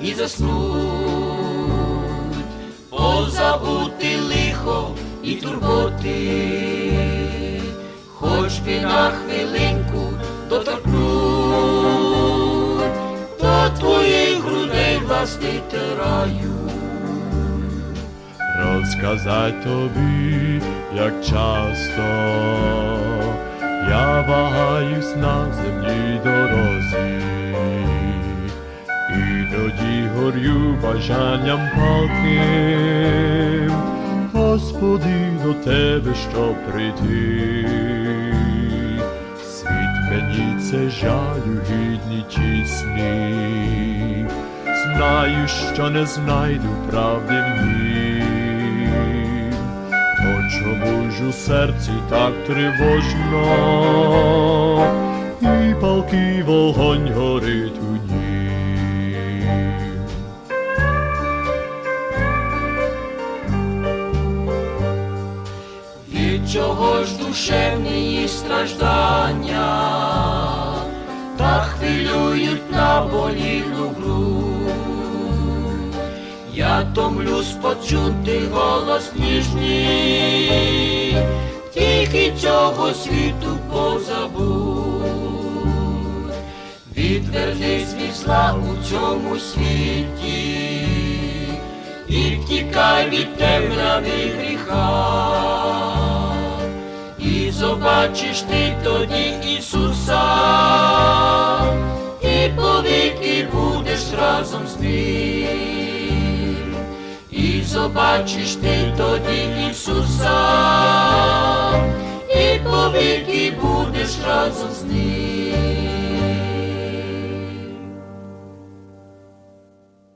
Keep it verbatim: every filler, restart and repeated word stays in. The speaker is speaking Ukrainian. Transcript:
і заснуть, позабути лихо і турботи, хоч би на хвилинку доторкнуть до твоїх грудей властити раю. Розказать тобі, як часто я вагаюсь на земній дорозі, іноді горю бажанням палким, Господи, до Тебе, щоб прийти. Світ мені це жалю гідні тісні, знаю, що не знайду правди в ній. То чому ж у серці так тривожно, і палкий вогонь горить у нім? Від чого ж душевні страждання та хвилюють наболілу грудь? Я томлюсь почути голос ніжний, тільки цього світу позабудь. Відвернись від зла у цьому світі і втікай від темряви гріха. І побачиш ти тоді Ісуса, і повіки будеш разом з Ним. І побачиш ти тоді Ісуса, і повіки будеш разом з Ним.